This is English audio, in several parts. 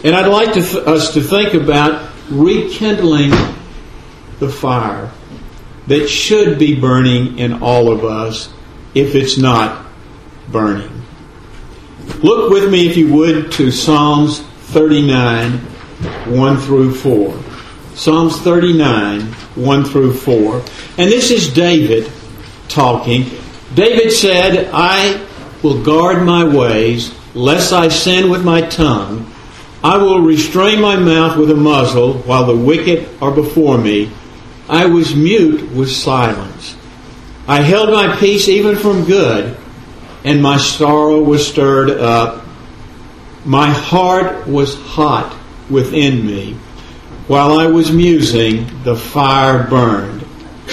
And I'd like us to think about rekindling the fire that should be burning in all of us if it's not burning. Look with me, if you would, to Psalms 39, 1 through 4. Psalms 39, 1 through 4. And this is David talking. David said, I will guard my ways, lest I sin with my tongue. I will restrain my mouth with a muzzle, while the wicked are before me. I was mute with silence. I held my peace even from good, and my sorrow was stirred up. My heart was hot within me. While I was musing, the fire burned.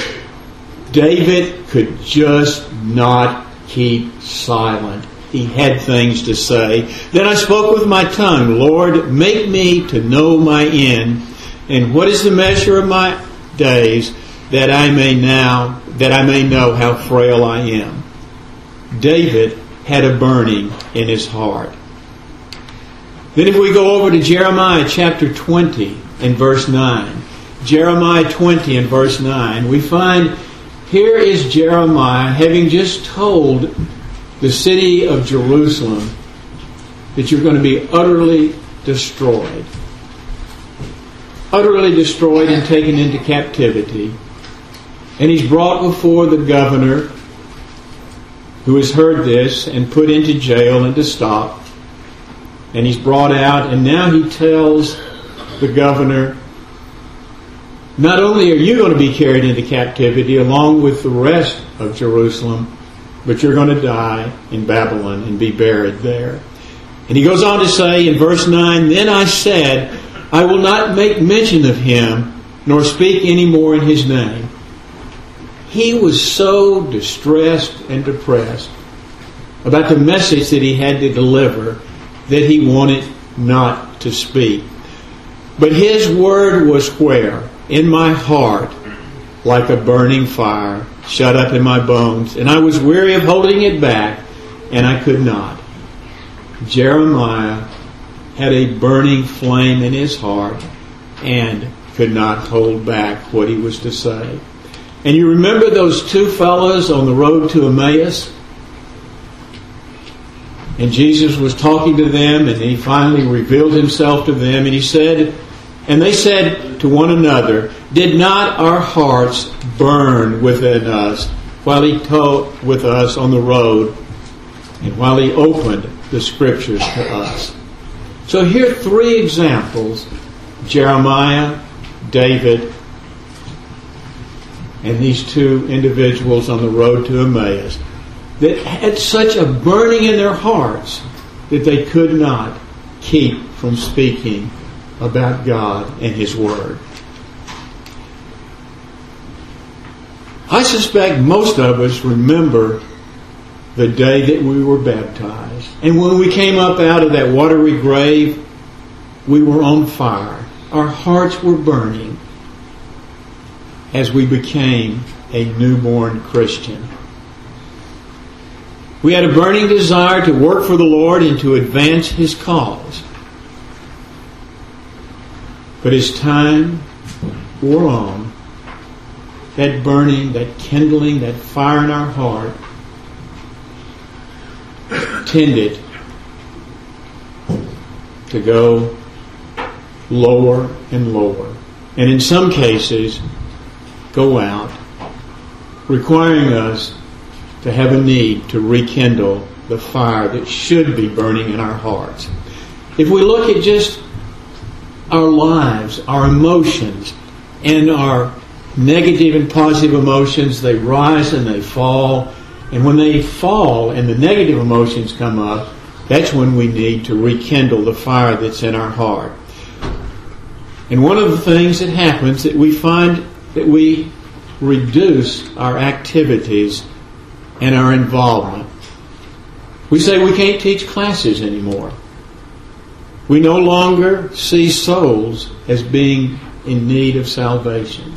David could just not keep silent. He had things to say. Then I spoke with my tongue, Lord, make me to know my end, and what is the measure of my days, that I may know how frail I am. David had a burning in his heart. Then if we go over to Jeremiah chapter 20 and verse 9. Jeremiah 20 and verse 9, we find here is Jeremiah having just told the city of Jerusalem that you're going to be utterly destroyed. Utterly destroyed and taken into captivity. And he's brought before the governor, who has heard this, and put into jail and to stop. And he's brought out, and now he tells the governor, not only are you going to be carried into captivity along with the rest of Jerusalem, but you're going to die in Babylon and be buried there. And he goes on to say in verse 9, Then I said, I will not make mention of him, nor speak any more in his name. He was so distressed and depressed about the message that he had to deliver that he wanted not to speak. But his word was where? In my heart, like a burning fire, shut up in my bones. And I was weary of holding it back, and I could not. Jeremiah had a burning flame in his heart and could not hold back what he was to say. And you remember those two fellows on the road to Emmaus? And Jesus was talking to them, and he finally revealed himself to them, and he said, and they said to one another, Did not our hearts burn within us while he talked with us on the road and while he opened the Scriptures to us? So here are three examples: Jeremiah, David, and these two individuals on the road to Emmaus that had such a burning in their hearts that they could not keep from speaking about God and His Word. I suspect most of us remember the day that we were baptized. And when we came up out of that watery grave, we were on fire. Our hearts were burning as we became a newborn Christian. We had a burning desire to work for the Lord and to advance His cause. But as time wore on, that burning, that kindling, that fire in our heart tended to go lower and lower. And in some cases, go out, requiring us to have a need to rekindle the fire that should be burning in our hearts. If we look at just our lives, our emotions, and our negative and positive emotions, they rise and they fall. And when they fall and the negative emotions come up, that's when we need to rekindle the fire that's in our heart. And one of the things that happens that we find that we reduce our activities and our involvement. We say we can't teach classes anymore. We no longer see souls as being in need of salvation.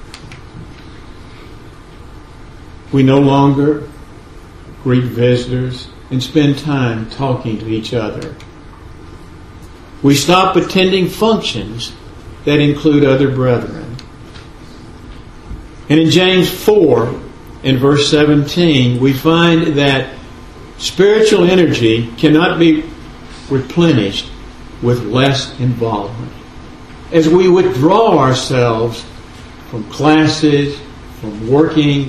We no longer greet visitors and spend time talking to each other. We stop attending functions that include other brethren. And in James 4, in verse 17, we find that spiritual energy cannot be replenished with less involvement. As we withdraw ourselves from classes, from working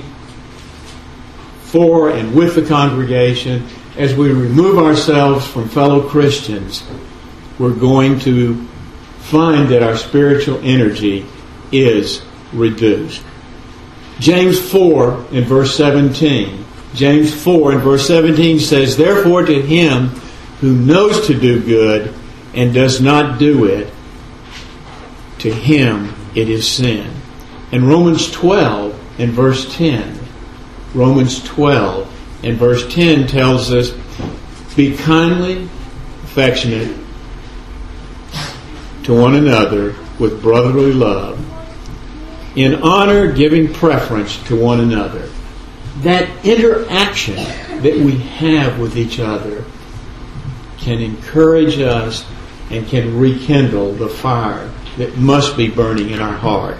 for and with the congregation, as we remove ourselves from fellow Christians, we're going to find that our spiritual energy is reduced. James 4 in verse 17. James 4 in verse 17 says, "Therefore to him who knows to do good and does not do it, to him it is sin." And Romans 12 in verse 10. Romans 12 in verse 10 tells us, "Be kindly affectionate to one another with brotherly love, in honor giving preference to one another." That interaction that we have with each other can encourage us and can rekindle the fire that must be burning in our heart.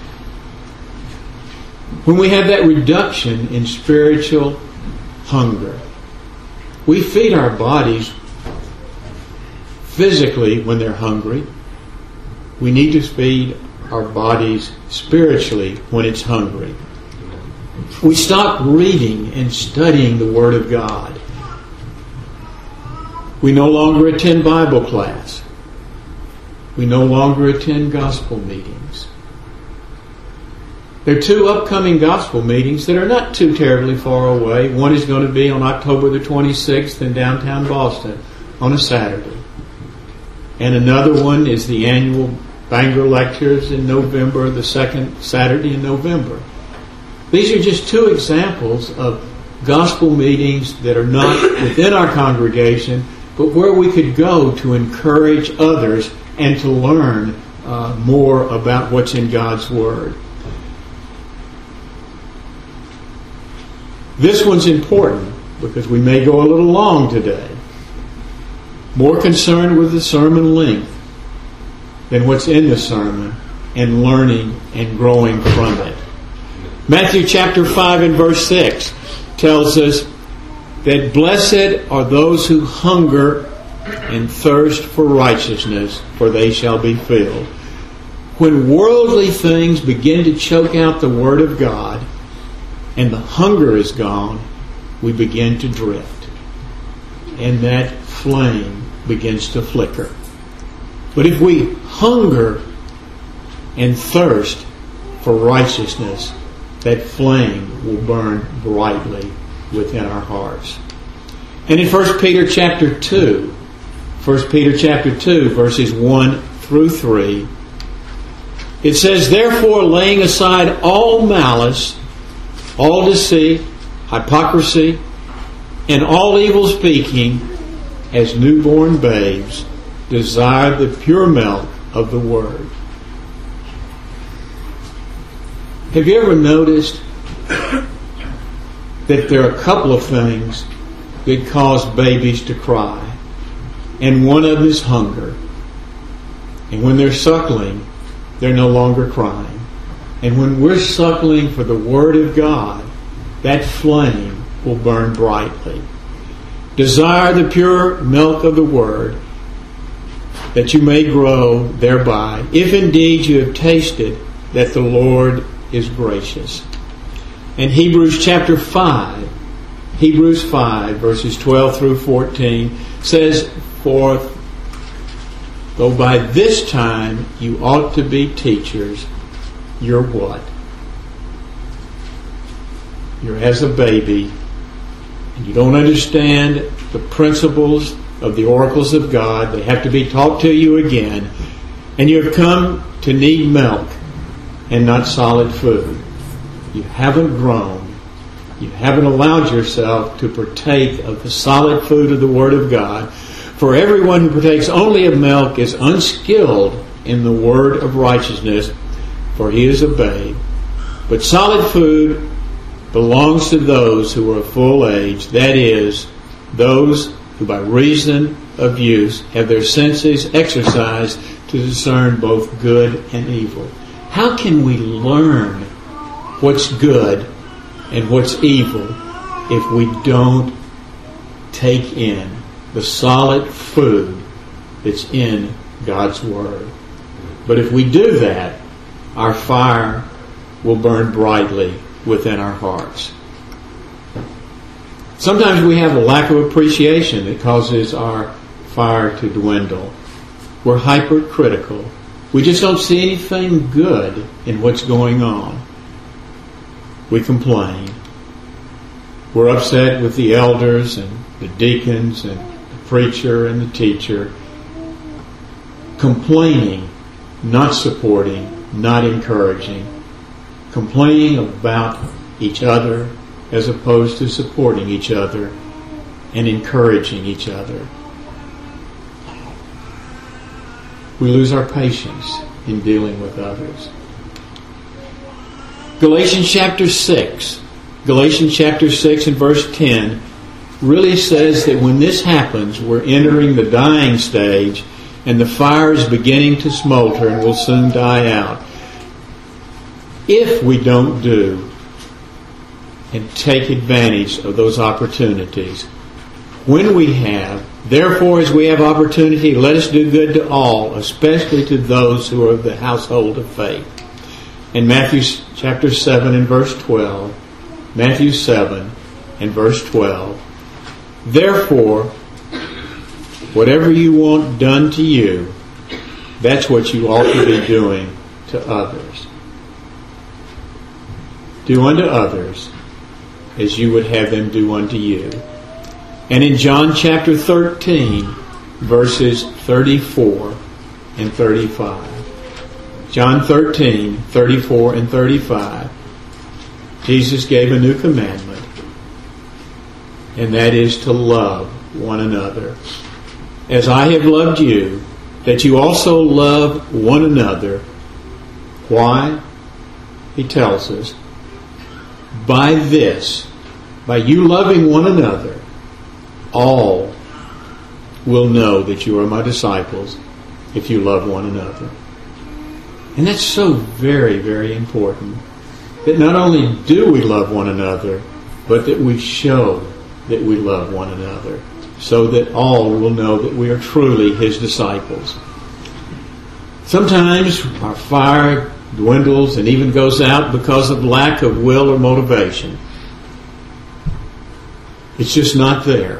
When we have that reduction in spiritual hunger, we feed our bodies physically when they're hungry. We need to feed our bodies spiritually when it's hungry. We stop reading and studying the Word of God. We no longer attend Bible class. We no longer attend gospel meetings. There are two upcoming gospel meetings that are not too terribly far away. One is going to be on October the 26th in downtown Boston on a Saturday. And another one is the annual Bangor Lectures in November, the second Saturday in November. These are just two examples of gospel meetings that are not within our congregation, but where we could go to encourage others and to learn more about what's in God's Word. This one's important because we may go a little long today. More concerned with the sermon length than what's in the sermon and learning and growing from it. Matthew chapter 5 and verse 6 tells us that blessed are those who hunger and thirst for righteousness, for they shall be filled. When worldly things begin to choke out the Word of God and the hunger is gone, we begin to drift. And that flame begins to flicker. But if we hunger and thirst for righteousness, that flame will burn brightly within our hearts. And in 1 Peter chapter 2, verses 1 through 3, it says, "Therefore, laying aside all malice, all deceit, hypocrisy, and all evil speaking, as newborn babes, desire the pure milk of the Word." Have you ever noticed that there are a couple of things that cause babies to cry? And one of them is hunger. And when they're suckling, they're no longer crying. And when we're suckling for the Word of God, that flame will burn brightly. Desire the pure milk of the Word, that you may grow thereby, if indeed you have tasted that the Lord is gracious. And Hebrews 5, verses 12 through 14, says, "For though by this time you ought to be teachers, you're what? You're as a baby, and you don't understand the principles of the oracles of God. They have to be taught to you again. And you have come to need milk and not solid food. You haven't grown. You haven't allowed yourself to partake of the solid food of the Word of God. For everyone who partakes only of milk is unskilled in the word of righteousness, for he is a babe. But solid food belongs to those who are of full age, that is, those who by reason of use have their senses exercised to discern both good and evil. How can we learn what's good and what's evil if we don't take in the solid food that's in God's Word? But if we do that, our fire will burn brightly within our hearts. Sometimes we have a lack of appreciation that causes our fire to dwindle. We're hypercritical. We just don't see anything good in what's going on. We complain. We're upset with the elders and the deacons and the preacher and the teacher. Complaining, not supporting, not encouraging. Complaining about each other as opposed to supporting each other and encouraging each other. We lose our patience in dealing with others. Galatians chapter 6 and verse 10 really says that when this happens, we're entering the dying stage and the fire is beginning to smolder and will soon die out. If we don't do and take advantage of those opportunities, when we have, therefore as we have opportunity, let us do good to all, especially to those who are of the household of faith. In Matthew chapter 7 and verse 12, Matthew 7 and verse 12, therefore, whatever you want done to you, that's what you ought to be doing to others. Do unto others as you would have them do unto you. And in John chapter 13, verses 34 and 35. John 13, 34 and 35. Jesus gave a new commandment, and that is to love one another. As I have loved you, that you also love one another. Why? He tells us, by this, by you loving one another, all will know that you are my disciples if you love one another. And that's so very, very important. That not only do we love one another, but that we show that we love one another, so that all will know that we are truly His disciples. Sometimes our fire dwindles and even goes out because of lack of will or motivation. It's just not there.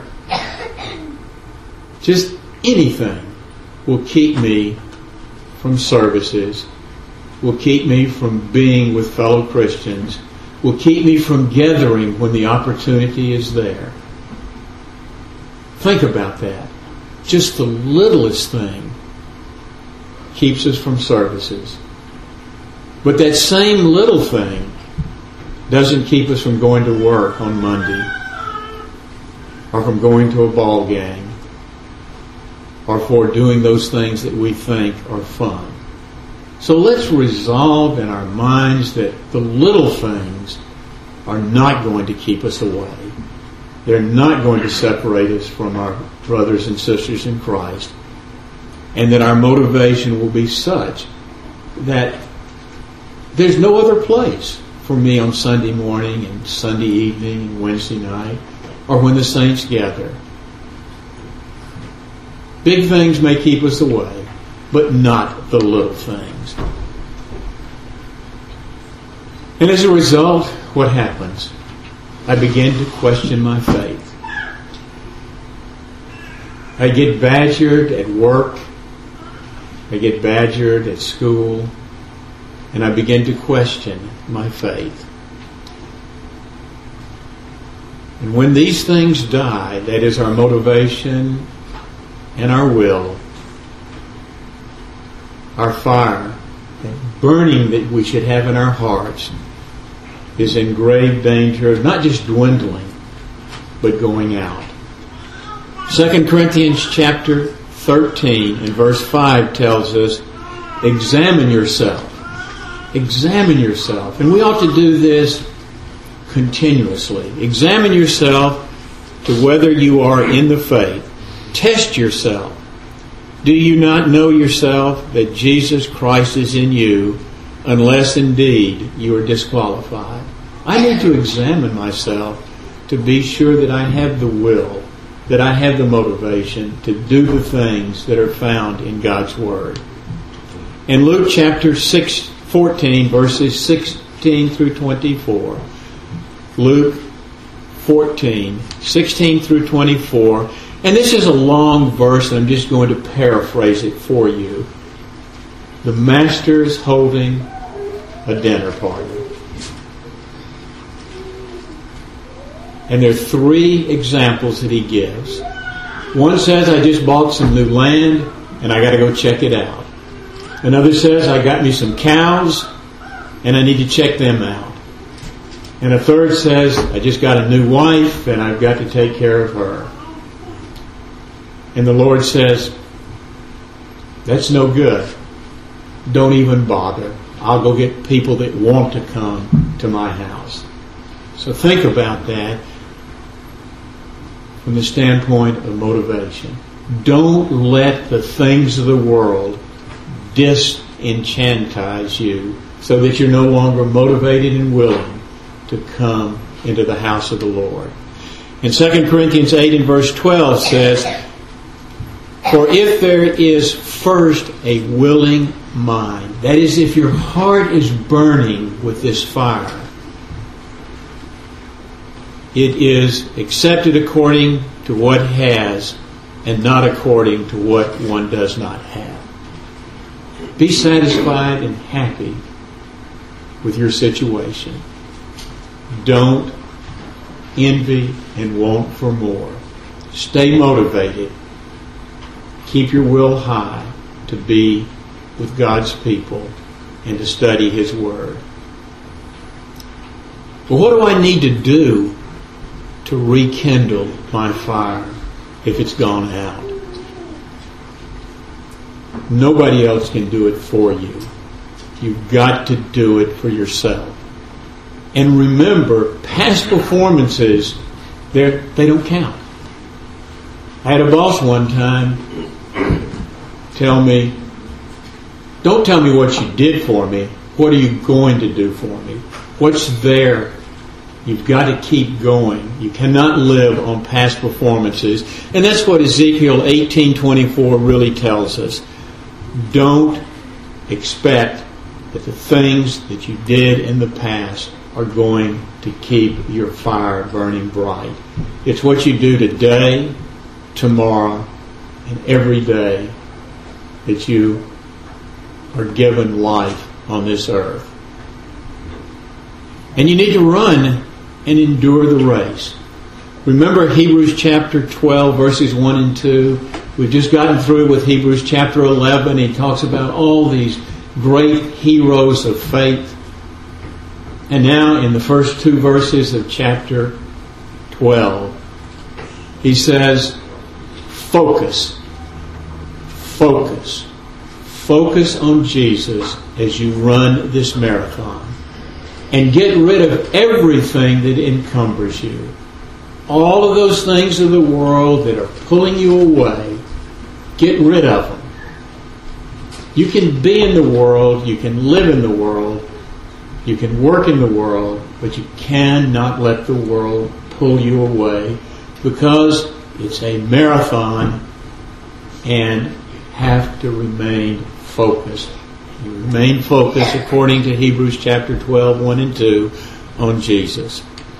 Just anything will keep me from services, will keep me from being with fellow Christians, will keep me from gathering when the opportunity is there. Think about that. Just the littlest thing keeps us from services. But that same little thing doesn't keep us from going to work on Monday, or from going to a ball game, or for doing those things that we think are fun. So let's resolve in our minds that the little things are not going to keep us away. They're not going to separate us from our brothers and sisters in Christ. And that our motivation will be such that there's no other place for me on Sunday morning and Sunday evening and Wednesday night, or when the saints gather. Big things may keep us away, but not the little things. And as a result, what happens? I begin to question my faith. I get badgered at work. I get badgered at school. And I begin to question my faith. And when these things die, that is our motivation and our will, our fire, that burning that we should have in our hearts, is in grave danger of not just dwindling, but going out. 2 Corinthians chapter 13 and verse 5 tells us, examine yourself. Examine yourself. And we ought to do this continuously. Examine yourself to whether you are in the faith. Test yourself. Do you not know yourself that Jesus Christ is in you, unless indeed you are disqualified? I need to examine myself to be sure that I have the will, that I have the motivation to do the things that are found in God's Word. In Luke chapter 14, verses 16 through 24, Luke 14, 16 through 24, and this is a long verse, and I'm just going to paraphrase it for you. The Master is holding a dinner party. And there are three examples that he gives. One says, I just bought some new land and I got to go check it out. Another says, I got me some cows and I need to check them out. And a third says, I just got a new wife and I've got to take care of her. And the Lord says, that's no good. Don't even bother. I'll go get people that want to come to my house. So think about that from the standpoint of motivation. Don't let the things of the world disenchantise you so that you're no longer motivated and willing to come into the house of the Lord. And 2 Corinthians 8 and verse 12 says, for if there is first a willing mind, that is, if your heart is burning with this fire, it is accepted according to what has and not according to what one does not have. Be satisfied and happy with your situation. Don't envy and want for more. Stay motivated. Keep your will high to be with God's people and to study His Word. But what do I need to do to rekindle my fire if it's gone out? Nobody else can do it for you. You've got to do it for yourself. And remember, past performances, they don't count. I had a boss one time tell me, don't tell me what you did for me. What are you going to do for me? What's there? You've got to keep going. You cannot live on past performances. And that's what Ezekiel 18:24 really tells us. Don't expect that the things that you did in the past are going to keep your fire burning bright. It's what you do today, tomorrow, and every day that you are given life on this earth. And you need to run and endure the race. Remember Hebrews chapter 12, verses 1 and 2. We've just gotten through with Hebrews chapter 11. He talks about all these great heroes of faith. And now in the first two verses of chapter 12, he says, focus. Focus. Focus on Jesus as you run this marathon. And get rid of everything that encumbers you. All of those things of the world that are pulling you away, get rid of them. You can be in the world, you can live in the world, you can work in the world, but you cannot let the world pull you away because it's a marathon and you have to remain focused. You remain focused, according to Hebrews chapter 12, 1 and 2, on Jesus.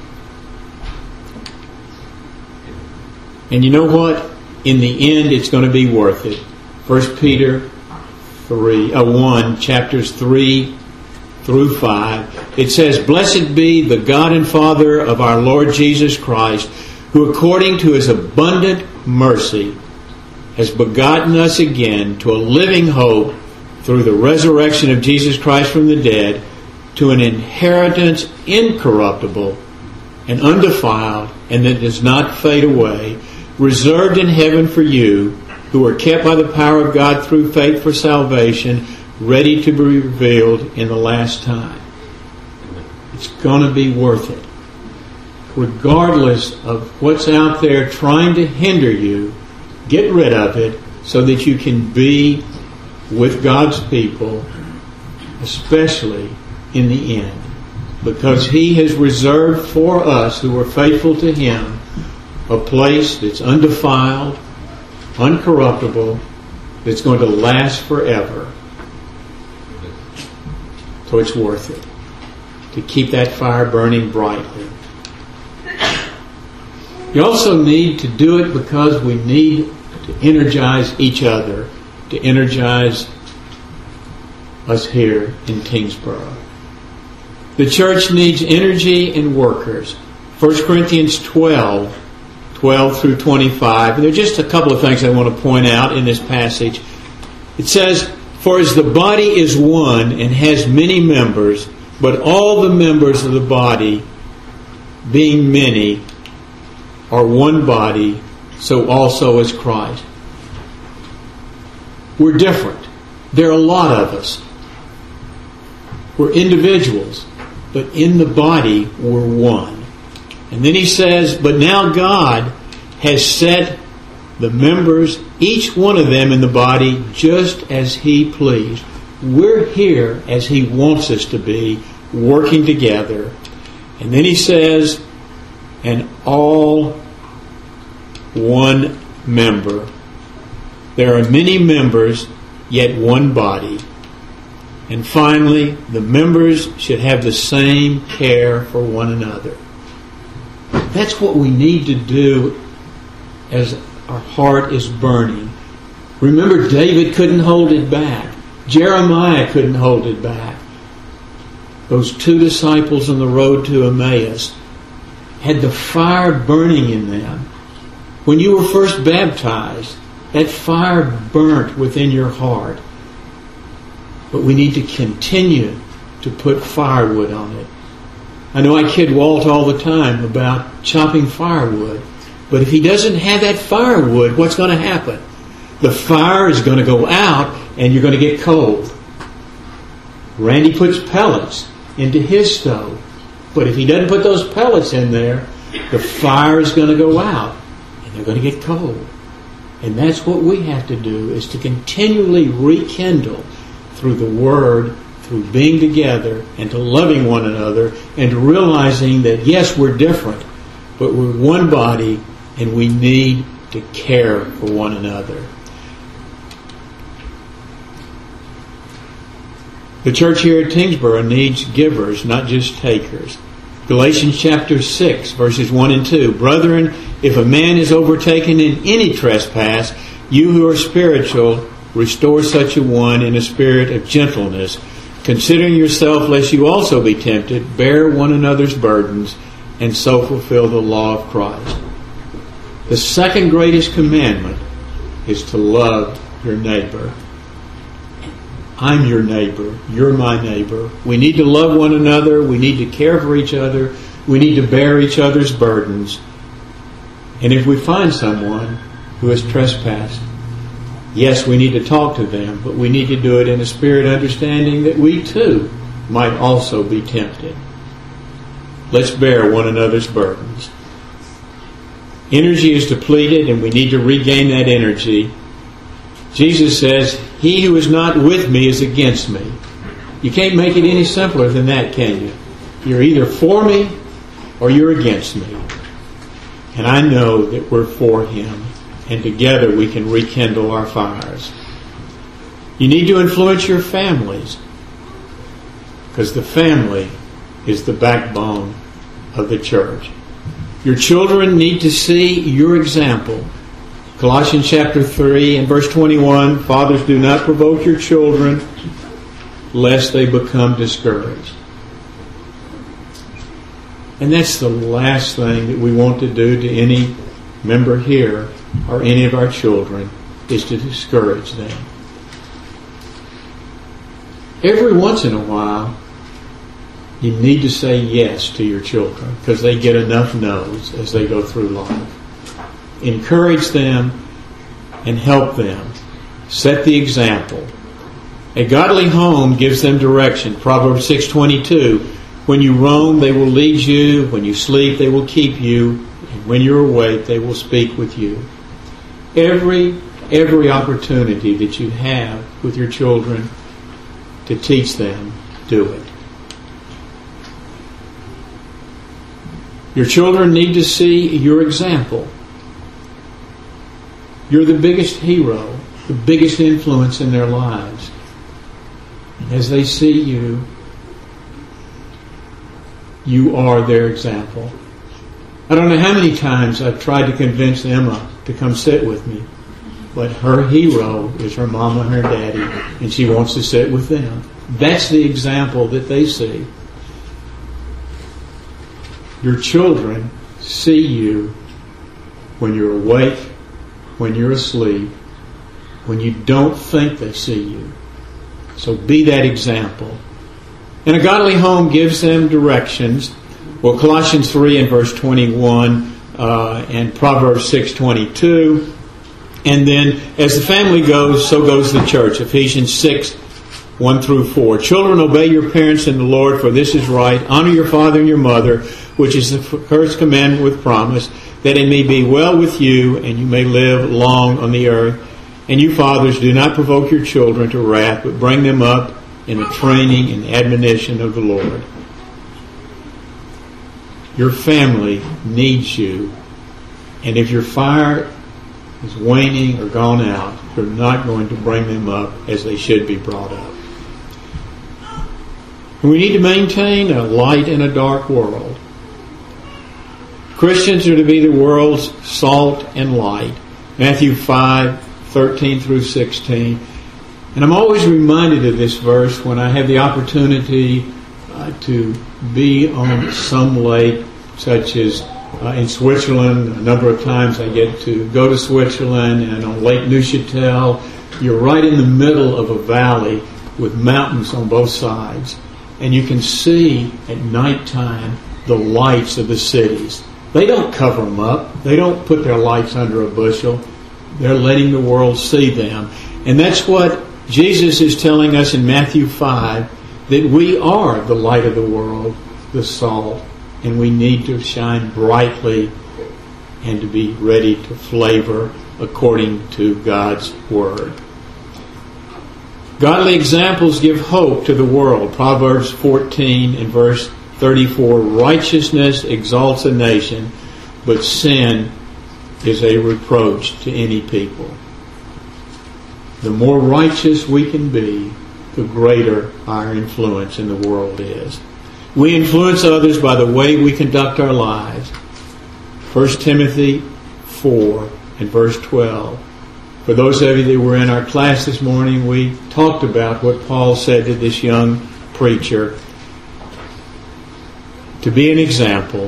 And you know what? In the end, it's going to be worth it. 1 Peter 1, chapters 3 through 5. It says, blessed be the God and Father of our Lord Jesus Christ, who according to His abundant mercy has begotten us again to a living hope through the resurrection of Jesus Christ from the dead, to an inheritance incorruptible and undefiled, and that does not fade away, reserved in heaven for you, who are kept by the power of God through faith for salvation, ready to be revealed in the last time. It's going to be worth it. Regardless of what's out there trying to hinder you Get rid of it so that you can be with God's people, especially in the end. Because He has reserved for us who are faithful to Him a place that's undefiled, uncorruptible, that's going to last forever. So it's worth it to keep that fire burning brightly. You also need to do it because we need to energize each other, to energize us here in Kingsborough. The church needs energy and workers. 1 Corinthians 12 through 25. And there are just a couple of things I want to point out in this passage. It says, "For as the body is one and has many members, but all the members of the body, being many, are one body, so also is Christ." We're different. There are a lot of us. We're individuals, but in the body we're one. And then he says, "But now God has set the members, each one of them in the body, just as He pleased." We're here as He wants us to be, working together. And then he says, "And all one member." There are many members, yet one body. And finally, the members should have the same care for one another. That's what we need to do as our heart is burning. Remember, David couldn't hold it back. Jeremiah couldn't hold it back. Those two disciples on the road to Emmaus had the fire burning in them. When you were first baptized, that fire burnt within your heart. But we need to continue to put firewood on it. I know I kid Walt all the time about chopping firewood. But if he doesn't have that firewood, what's going to happen? The fire is going to go out and you're going to get cold. Randy puts pellets into his stove. But if he doesn't put those pellets in there, the fire is going to go out and they're going to get cold. And that's what we have to do, is to continually rekindle through the Word, through being together and to loving one another and to realizing that yes, we're different, but we're one body and we need to care for one another. The church here at Tingsboro needs givers, not just takers. Galatians chapter 6, verses 1 and 2. "Brethren, if a man is overtaken in any trespass, you who are spiritual, restore such a one in a spirit of gentleness, considering yourself, lest you also be tempted, bear one another's burdens, and so fulfill the law of Christ." The second greatest commandment is to love your neighbor. I'm your neighbor. You're my neighbor. We need to love one another. We need to care for each other. We need to bear each other's burdens. And if we find someone who has trespassed, yes, we need to talk to them, but we need to do it in a spirit understanding that we too might also be tempted. Let's bear one another's burdens. Energy is depleted and we need to regain that energy. Jesus says, "He who is not with me is against me." You can't make it any simpler than that, can you? You're either for me or you're against me. And I know that we're for Him, and together we can rekindle our fires. You need to influence your families, because the family is the backbone of the church. Your children need to see your example. Colossians chapter 3 and verse 21, "Fathers, do not provoke your children, lest they become discouraged." And that's the last thing that we want to do to any member here or any of our children, is to discourage them. Every once in a while, you need to say yes to your children, because they get enough no's as they go through life. Encourage them and help them. Set the example. A godly home gives them direction. Proverbs 6:22, "When you roam, they will lead you. When you sleep, they will keep you. And when you're awake, they will speak with you." every opportunity that you have with your children to teach them, do it. Your children need to see your example. You're the biggest hero, the biggest influence in their lives. As they see you, you are their example. I don't know how many times I've tried to convince Emma to come sit with me, but her hero is her mama and her daddy, and she wants to sit with them. That's the example that they see. Your children see you when you're awake, when you're asleep, when you don't think they see you. So be that example. And a godly home gives them directions. Well, Colossians 3 and verse 21 and Proverbs 6:22. And then as the family goes, so goes the church. Ephesians 6, 1 through 4. Children, obey your parents in the Lord, for this is right. Honor your father and your mother, which is the first commandment with promise, that it may be well with you and you may live long on the earth. And you fathers, do not provoke your children to wrath, but bring them up in the training and admonition of the Lord. Your family needs you. And if your fire is waning or gone out, you're not going to bring them up as they should be brought up. And we need to maintain a light in a dark world. Christians are to be the world's salt and light. Matthew 5:13 through 16. And I'm always reminded of this verse when I have the opportunity to be on some lake, such as in Switzerland. A number of times I get to go to Switzerland, and on Lake Neuchâtel, you're right in the middle of a valley with mountains on both sides. And you can see at nighttime the lights of the cities. They don't cover them up. They don't put their lights under a bushel. They're letting the world see them. And that's what Jesus is telling us in Matthew 5, that we are the light of the world, the salt, and we need to shine brightly and to be ready to flavor according to God's Word. Godly examples give hope to the world. Proverbs 14 and verse 34, righteousness exalts a nation, but sin is a reproach to any people. The more righteous we can be, the greater our influence in the world is. We influence others by the way we conduct our lives. 1 Timothy 4 and verse 12. For those of you that were in our class this morning, we talked about what Paul said to this young preacher. To be an example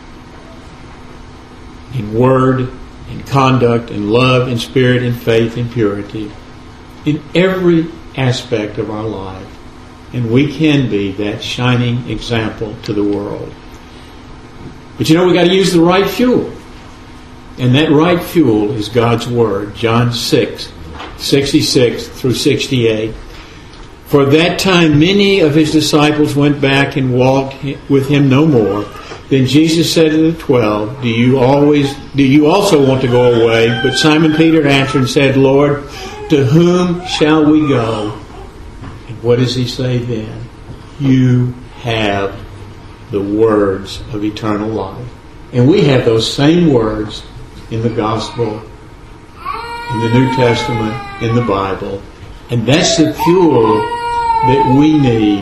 in word, in conduct, in love, in spirit, in faith, in purity, in every aspect of our life. And we can be that shining example to the world. But you know, we got to use the right fuel. And that right fuel is God's Word. John 6, 66 through 68. For at that time many of his disciples went back and walked with him no more. Then Jesus said to the 12, Do you also want to go away? But Simon Peter answered and said, Lord, to whom shall we go? And what does he say then? You have the words of eternal life. And we have those same words in the Gospel, in the New Testament, in the Bible. And that's the fuel that we need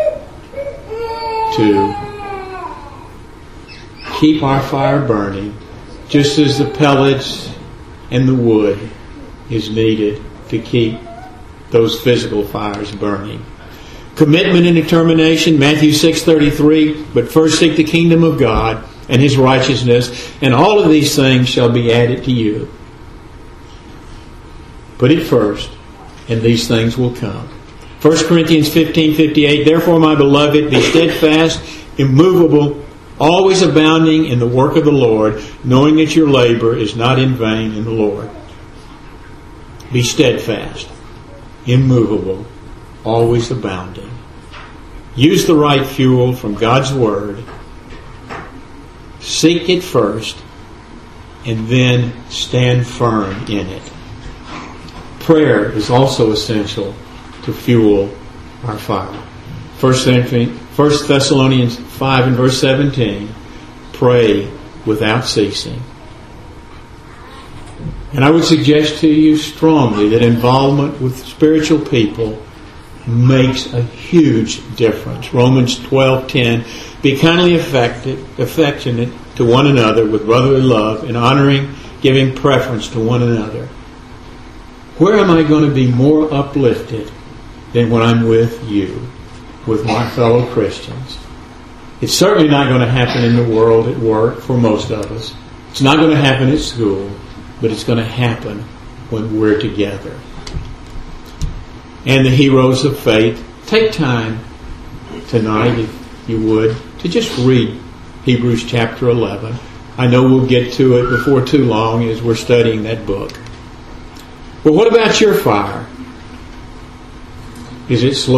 to keep our fire burning, just as the pellets and the wood is needed to keep those physical fires burning. Commitment and determination, Matthew 6:33, but first seek the kingdom of God and His righteousness, and all of these things shall be added to you. Put it first, and these things will come. 1 Corinthians 15:58, therefore, my beloved, be steadfast, immovable, always abounding in the work of the Lord, knowing that your labor is not in vain in the Lord. Be steadfast, immovable, always abounding. Use the right fuel from God's Word. Seek it first, and then stand firm in it. Prayer is also essential to fuel our fire. 1 Thessalonians 5 and verse 17, pray without ceasing. And I would suggest to you strongly that involvement with spiritual people makes a huge difference. Romans 12:10, be kindly affectionate to one another with brotherly love, and honoring, giving preference to one another. Where am I going to be more uplifted than when I'm with you, with my fellow Christians? It's certainly not going to happen in the world at work for most of us. It's not going to happen at school, but it's going to happen when we're together. And the heroes of faith, take time tonight, if you would, to just read Hebrews chapter 11. I know we'll get to it before too long as we're studying that book. But what about your fire? Is it slow?